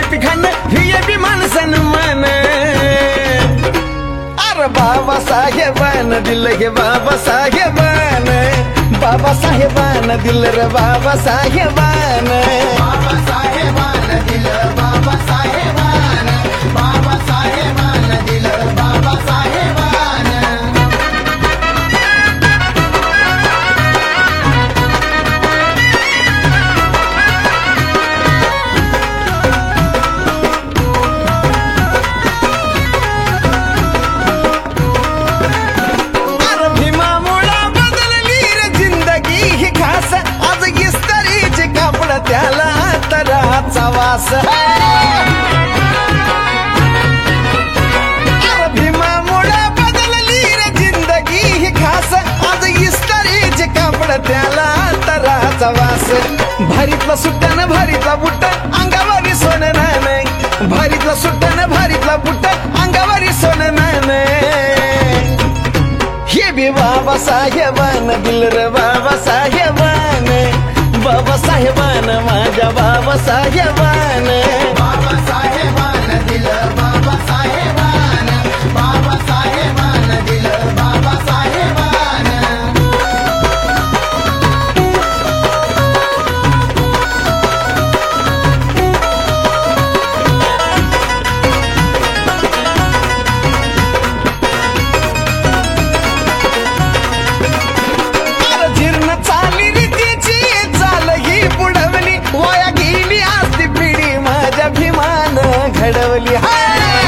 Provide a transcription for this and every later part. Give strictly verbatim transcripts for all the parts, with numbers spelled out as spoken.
VIP खाणं VIP मान सन्मान अरे बाबा साहेबान दिलं गे बाबा साहेबान बाबा साहेबान दिलं रे बाबा साहेबान बाबा साहेबान दिलं बाबा साहेबान बाबा साहेबान दिलं बाबा साहेबान अरे भीमामुळा बदलली रे जिंदगी ही खास आज इस्त्रीचे कापड त्याला तराचा वास अरे भीमामुळा बदलली रे जिंदगी ही खास आज इस्त्रीचे कापड त्याला तराचा वास भारीतला सुट्ट्यानं भारीतला बुट्ट अंगावरी सोनं नाणं भारीतला सुट्ट्यानं भारीतला बुट्ट अंगावरी सोनं नाणं हे बी बाबा साहेबान दिल रे बाबा साहेबान बाबा साहेबान माझ्या बाबा साहेबान बाबा साहेबान दिलं बाबा साहेबान बाबा साहेबान दिलं बाबा साहेबान अरे जीर्ण चाली रीतीची चाल ही बुडवली वाया गेली असती पिढी माझ्या भीमान घडवली हाय.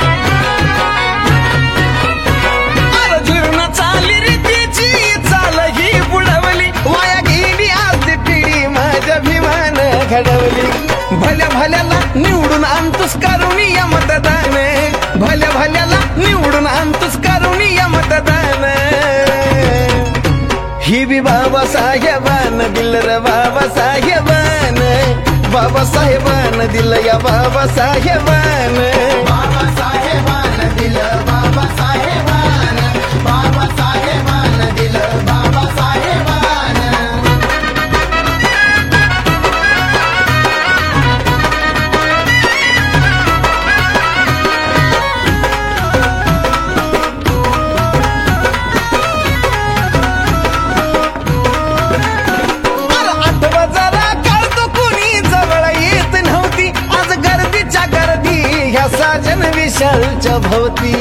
अरे जीर्ण चाली रीतीची चाल ही बुडवली वाया गेली असती पिढी माझ्या भीमान घडवली भल्या भल्याला निवडून आणतोस करून या मतदान भल्या भल्याला निवडून आणतोस करून या मतदान ही बी बाबा साहेबान दिल रे बाबा साहेबान बाबा साहेबान दिल या बाबा साहेबान बाबा साहेबान दिलं बाबा साहेबान बाबा साहेबान दिलं बाबा साहेबान अरे आठवा जरा काढतो कुणी जवळ येत नव्हती आज गर्दीच्या गर्दी ह्या साजन विशालच्या भोवती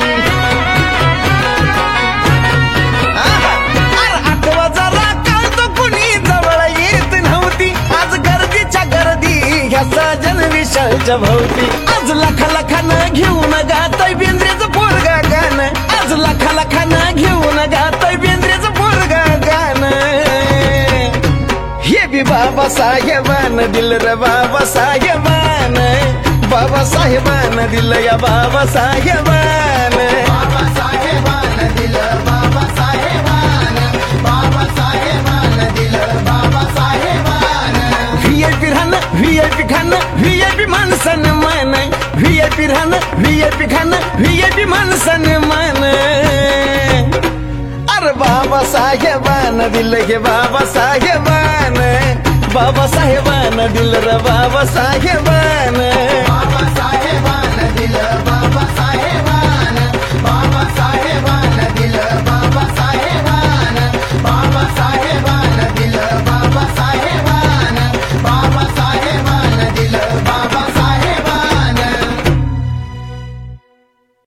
आहा, अरे आठवा जरा काढतो कुणी जवळ येत नव्हती आज गर्दीच्या गर्दी ह्या साजन विशालच्या भोवती आज लाखा लाखानं घेऊन गातय बेंद्रेचं पोरगा गाणं आज लाखा लाखानं घेऊन गातय बेंद्रेचं पोरगा गाणं हे बी बाबा साहेबान दिल रे बाबा साहेबान बाबा साहेबान दिल या बाबा साहेबान बाबा साहेबान दिलं बाबा साहेबान बाबा साहेबान दिलं बाबा साहेबान व्हीआयपी राहणं व्हीआयपी खाणं व्हीआयपी माणसानं मान व्हीआयपी राहणं व्हीआयपी खाणं व्हीआयपी माणसानं मान अरे बाबा साहेबान दिल गे बाबा साहेबान बाबा साहेबान दिल रे बाबा साहेबान बाबा साहेबान दिलं बाबा